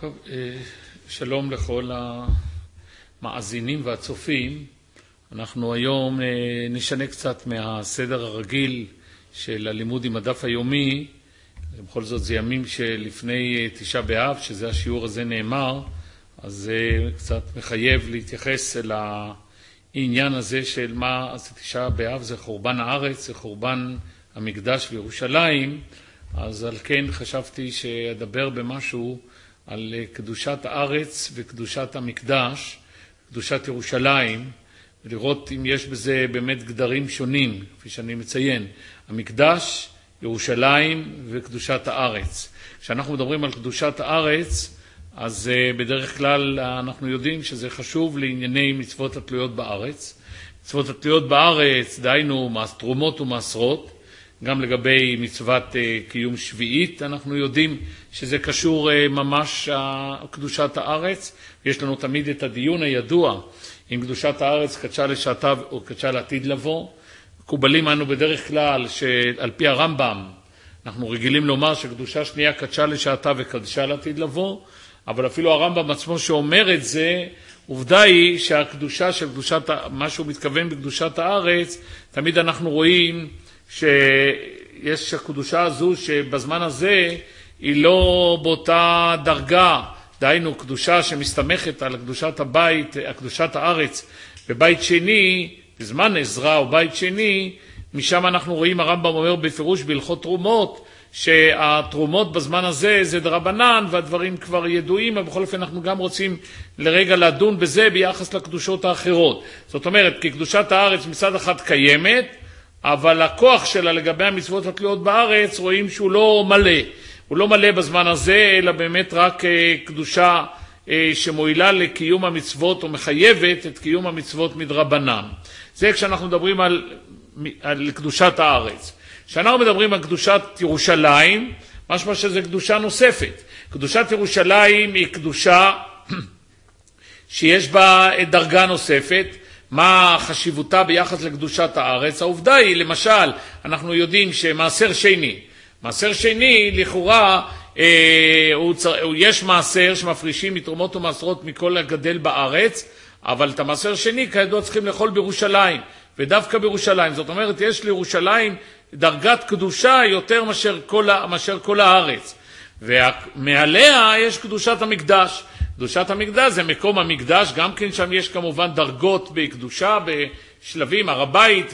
טוב, שלום לכל המאזינים והצופים. אנחנו היום נשנה קצת מהסדר הרגיל של הלימוד עם הדף היומי. בכל זאת זה ימים שלפני תשעה באב, שזה השיעור הזה נאמר, אז זה קצת מחייב להתייחס אל העניין הזה של מה זה תשעה באב, זה חורבן הארץ, זה חורבן המקדש וירושלים. אז על כן חשבתי שאדבר במשהו על קדושת הארץ וקדושת המקדש, קדושת ירושלים, ולראות אם יש בזה באמת גדרים שונים, כפי שאני מציין, המקדש, ירושלים וקדושת הארץ. כשאנחנו מדברים על קדושת הארץ, אז בדרך כלל אנחנו יודעים שזה חשוב לענייני מצוות התלויות בארץ. מצוות התלויות בארץ, דהיינו תרומות ומעשרות, גם לגבי מצוות קיום שביעית, אנחנו יודעים שזה קשור ממש קדושת הארץ. יש לנו תמיד את הדיון הידוע, אם קדושת הארץ קדשה לשעתה או קדשה לעתיד לבוא. מקובלים אנו בדרך כלל שעל פי הרמב"ם, אנחנו רגילים לומר שקדושה שנייה קדשה לשעתה וקדשה לעתיד לבוא, אבל אפילו הרמב"ם עצמו שאומר את זה, עובדה היא שהקדושה של קדושת, מה שהוא מתכוון בקדושת הארץ, תמיד אנחנו רואים שיש הקדושה הזו שבזמן הזה היא לא באותה דרגה, דהיינו קדושה שמסתמכת על קדושת הבית, קדושת הארץ בבית שני, בזמן עזרא או בית שני, משם אנחנו רואים הרמב"ם אומר בפירוש בהלכות תרומות, שהתרומות בזמן הזה זה דרבנן והדברים כבר ידועים, אבל בכל אופן אנחנו גם רוצים לרגע לדון בזה ביחס לקדושות האחרות. זאת אומרת, כי קדושת הארץ מצד אחד קיימת, אבל הכוח שלה לגבי המצוות התלויות בארץ רואים שהוא לא מלא. הוא לא מלא בזמן הזה, אלא באמת רק קדושה שמועילה לקיום המצוות או מחייבת את קיום המצוות מדרבנן. זה כשאנחנו מדברים על קדושת הארץ. כשאנחנו מדברים על קדושת ירושלים, משמע שזה קדושה נוספת. קדושת ירושלים היא קדושה שיש בה דרגה נוספת. מה חשיבותה ביחס לקדושת הארץ? העובדה היא, למשל, אנחנו יודעים שמעשר שני, מעשר שני לכאורה יש מעשר שמפרישים מתרומות ומעשרות מכל הגדל בארץ, אבל את המעשר שני כידוע צריכים לאכול בירושלים, ודווקא בירושלים. זאת אומרת, יש לירושלים דרגת קדושה יותר מאשר כל הארץ, ומעליה יש קדושת המקדש. קדושת המקדש זה מקום המקדש, גם כן שם יש כמובן דרגות בקדושה, בשלבים, הר הבית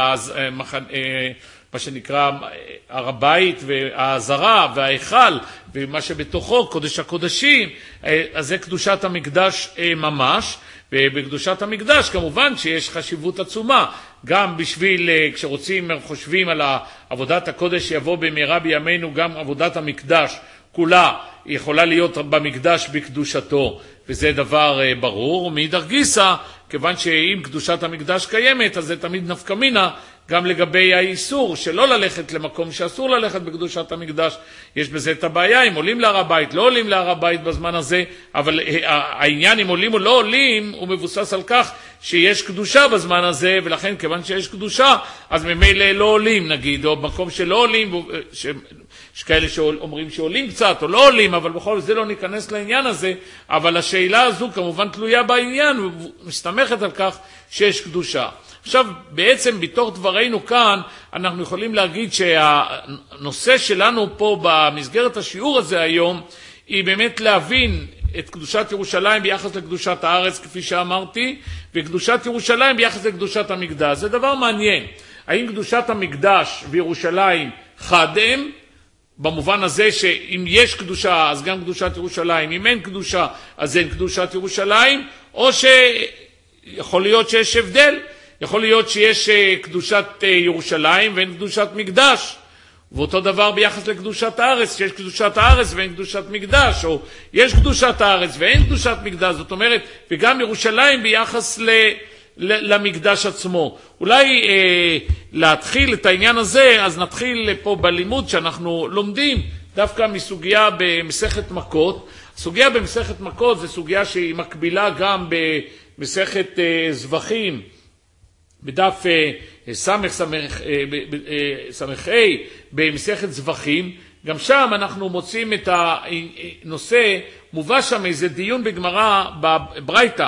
מה שנקרא הר הבית והעזרה וההיכל ומה שבתוכו, קודש הקודשים, אז זה קדושת המקדש ממש. ובקדושת המקדש כמובן שיש חשיבות עצומה, גם בשביל כשרוצים, חושבים על עבודת הקודש יבוא במהרה בימינו, גם עבודת המקדש כולה יכולה להיות במקדש בקדושתו, וזה דבר ברור. ומאידך גיסא, כיוון שאם קדושת המקדש קיימת, אז זה תמיד נפקא מינה גם לגבי האיסור שלא ללכת למקום שאסור ללכת בקדושת המקדש. יש בזה את הבעיה, אם עולים להר הבית, לא עולים להר הבית בזמן הזה, אבל העניין אם עולים או לא עולים הוא מבוסס על כך שיש קדושה בזמן הזה, ולכן כיוון שיש קדושה אז ממילא לא עולים נגיד, או במקום שלא עולים, יש כאלה שאומרים שעולים קצת או לא עולים, אבל בכל זה לא ניכנס לעניין הזה. אבל השאלה הזו כמובן תלויה בעניין ומסתמכת על כך שיש קדושה. עכשיו, בעצם בתוך דברינו כאן, אנחנו יכולים להגיד שהנושא שלנו פה במסגרת השיעור הזה היום, היא באמת להבין את קדושת ירושלים ביחס לקדושת הארץ, כפי שאמרתי, וקדושת ירושלים ביחס לקדושת המקדש. זה דבר מעניין. האם קדושת המקדש וירושלים חד הם? במובן הזה שאם יש קדושה, אז גם קדושת ירושלים. אם אין קדושה, אז אין קדושת ירושלים, או שיכול להיות שיש הבדל. יכול להיות שיש קדושת ירושלים ואין קדושת מקדש, ואותו דבר ביחס לקדושת הארץ, שיש קדושת הארץ ואין קדושת מקדש, או יש קדושת הארץ ואין קדושת מקדש. זאת אומרת, וגם ירושלים ביחס למקדש עצמו. אולי להתחיל את העניין הזה, אז נתחיל פה בלימוד שאנחנו לומדים דווקא מסוגיה במסכת מכות. הסוגיה במסכת מכות זה סוגיה שהיא מקבילה גם במסכת זבחים, בדף סמ"ה במסכת זבחים, גם שם אנחנו מוצאים את הנושא, מובא שם איזה דיון בגמרא בברייתא,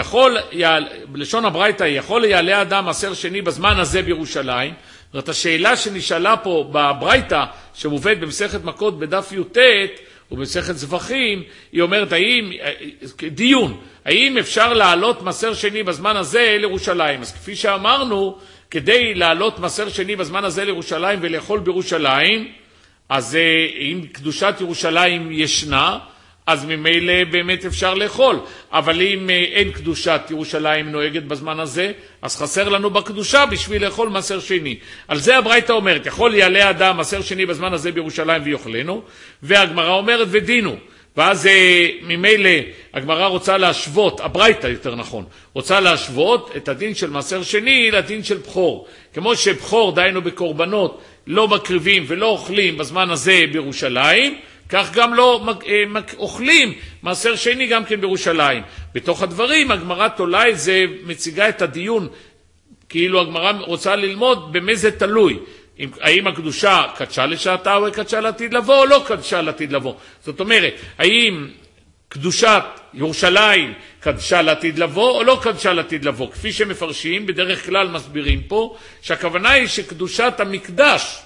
בלשון הברייתא, יכול יעלה אדם מעשר שני בזמן הזה בירושלים. זאת השאלה שנשאלה פה בברייתא, שמובאת במסכת מכות בדף י"ט ובמסכת זבחים, היא אומרת, דיון, האם אפשר לעלות מעשר שני בזמן הזה לירושלים? אז כפי שאמרנו, כדי לעלות מעשר שני בזמן הזה לירושלים ולאכול בירושלים, אז אם קדושת ירושלים ישנה, אז ממילא באמת אפשר לאכול. אבל אם אין קדושת ירושלים נוהגת בזמן הזה, אז חסר לנו בקדושה בשביל לאכול מעשר שני. על זה הברייתא אומרת, יכול יעלה אדם מעשר שני בזמן הזה בירושלים ויאכלנו, והגמרא אומרת ודינו. ואז ממילא הגמרא רוצה להשוות, הברייתא יותר נכון, רוצה להשוות את הדין של מעשר שני לדין של בחור. כמו שבחור, דיינו בקורבנות, לא מקריבים ולא אוכלים בזמן הזה בירושלים, כך גם לא אוכלים מעשר שני גם כן בירושלים. בתוך הדברים הגמרא תולה את זה, מציגה את הדיון, כאילו הגמרא רוצה ללמוד במה זה תלוי. האם הקדושה קדשה לשעתה או קדשה לעתיד לבוא או לא קדשה לעתיד לבוא. זאת אומרת, האם קדושת ירושלים קדשה לעתיד לבוא או לא קדשה לעתיד לבוא. כפי שמפרשים, בדרך כלל מסבירים פה, שהכוונה היא שקדושת המקדש,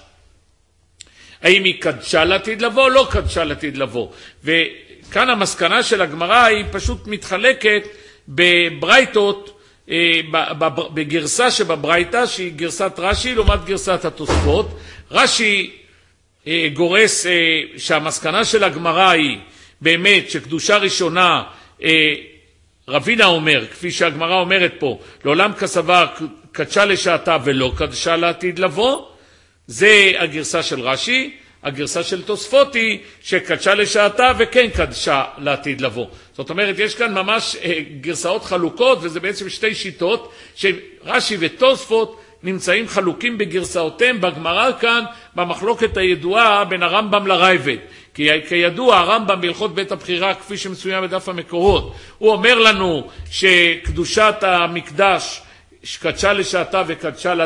האם היא קדשה לעתיד לבוא או לא קדשה לעתיד לבוא. וכאן המסקנה של הגמרא היא פשוט מתחלקת בברייתות, בגרסה שבברייתא, שהיא גרסת רש"י לעומת גרסת התוספות. רש"י גורס שהמסקנה של הגמרא היא באמת שקדושה ראשונה, רבינה אומר, כפי שהגמרא אומרת פה, לעולם כסבה קדשה לשעתה ולא קדשה לעתיד לבוא. זה הגרסה של רש"י. הגרסה של תוספות היא שקדשה לשעתה וכן קדשה לעתיד לבוא. זאת אומרת, יש כאן ממש גרסאות חלוקות, וזה בעצם שתי שיטות, שרש"י ותוספות נמצאים חלוקים בגרסאותיהם בגמרא כאן, במחלוקת הידועה בין הרמב"ם לרייבד. כי כידוע, הרמב"ם בהלכות בית הבחירה, כפי שמצוין בדף המקורות, הוא אומר לנו שקדושת המקדש קדשה לשעתה וקדשה